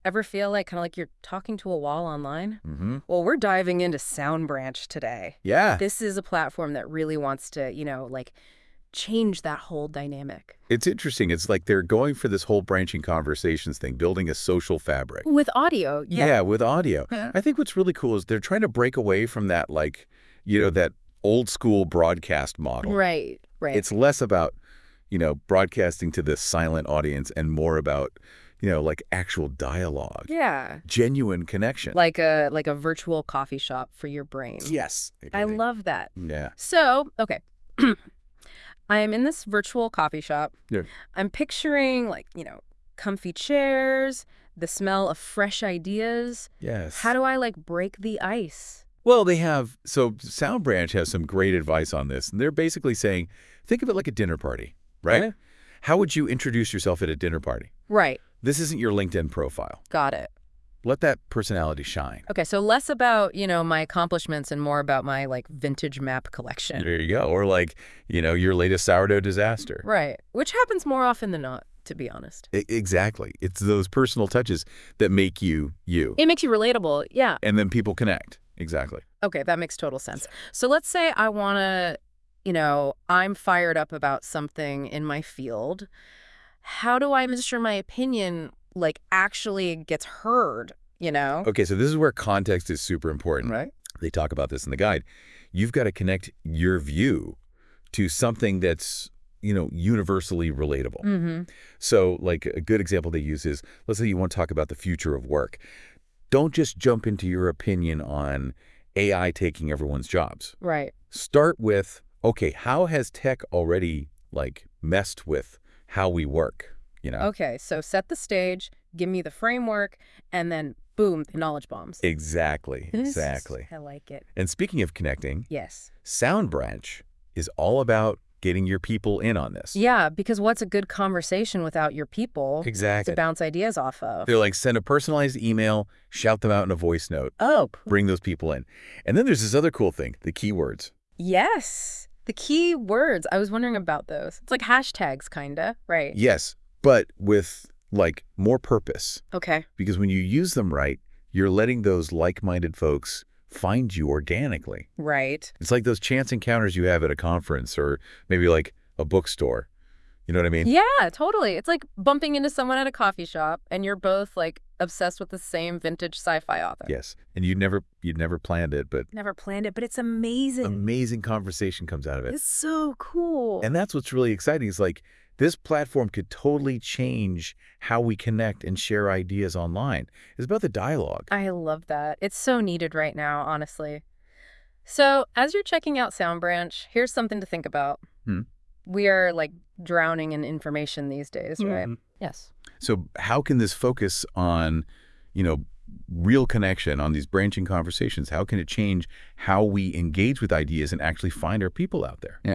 Ever feel like kind of like you're talking to a wall online? Mm-hmm. Well, we're diving into SoundBranch today. Yeah. This is a platform that really wants to, like change that whole dynamic. It's interesting. It's like they're going for this whole branching conversations thing, building a social fabric. With audio. Yeah, with audio. Yeah. I think what's really cool is they're trying to break away from that, like, that old school broadcast model. Right. It's less about, broadcasting to this silent audience and more about, like actual dialogue. Yeah. Genuine connection. Like a virtual coffee shop for your brain. Yes. I love that. Yeah. So, okay. I am in this virtual coffee shop. Yeah. I'm picturing comfy chairs, the smell of fresh ideas. Yes. How do I break the ice? Well, so SoundBranch has some great advice on this. And they're basically saying, think of it like a dinner party, right? Okay. How would you introduce yourself at a dinner party? Right. This isn't your LinkedIn profile. Got it. Let that personality shine. Okay, so less about, my accomplishments and more about my vintage map collection. There you go. Or your latest sourdough disaster. Right. Which happens more often than not, to be honest. Exactly. It's those personal touches that make you, you. It makes you relatable, yeah. And then people connect. Exactly. Okay, that makes total sense. So let's say I want to, I'm fired up about something in my field. How do I ensure my opinion, actually gets heard, Okay, so this is where context is super important. Right. They talk about this in the guide. You've got to connect your view to something that's, universally relatable. Mm-hmm. So, a good example they use is, let's say you want to talk about the future of work. Don't just jump into your opinion on AI taking everyone's jobs. Right. Start with, okay, how has tech already, messed with how we work, Okay, so set the stage, give me the framework, and then, boom, the knowledge bombs. Exactly. I like it. And speaking of connecting, Yes. SoundBranch is all about getting your people in on this. Yeah, because what's a good conversation without your people Exactly. to bounce ideas off of? They're like, send a personalized email, shout them out in a voice note, Oh, bring those people in. And then there's this other cool thing, the keywords. yes. The key words. I was wondering about those. It's like hashtags, kinda, right? Yes, but with, more purpose. Okay. Because when you use them right, you're letting those like-minded folks find you organically. Right. It's like those chance encounters you have at a conference or maybe a bookstore. You know what I mean? Yeah, totally. It's like bumping into someone at a coffee shop and you're both obsessed with the same vintage sci-fi author. Yes. And you'd never planned it, but Never planned it, but it's amazing. amazing conversation comes out of it. It's so cool. And that's what's really exciting is this platform could totally change how we connect and share ideas online. It's about the dialogue. I love that. It's so needed right now, honestly. So as you're checking out SoundBranch, here's something to think about. We are drowning in information these days, right? Yes. So how can this focus on, real connection, on these branching conversations? How can it change how we engage with ideas and actually find our people out there? Yeah,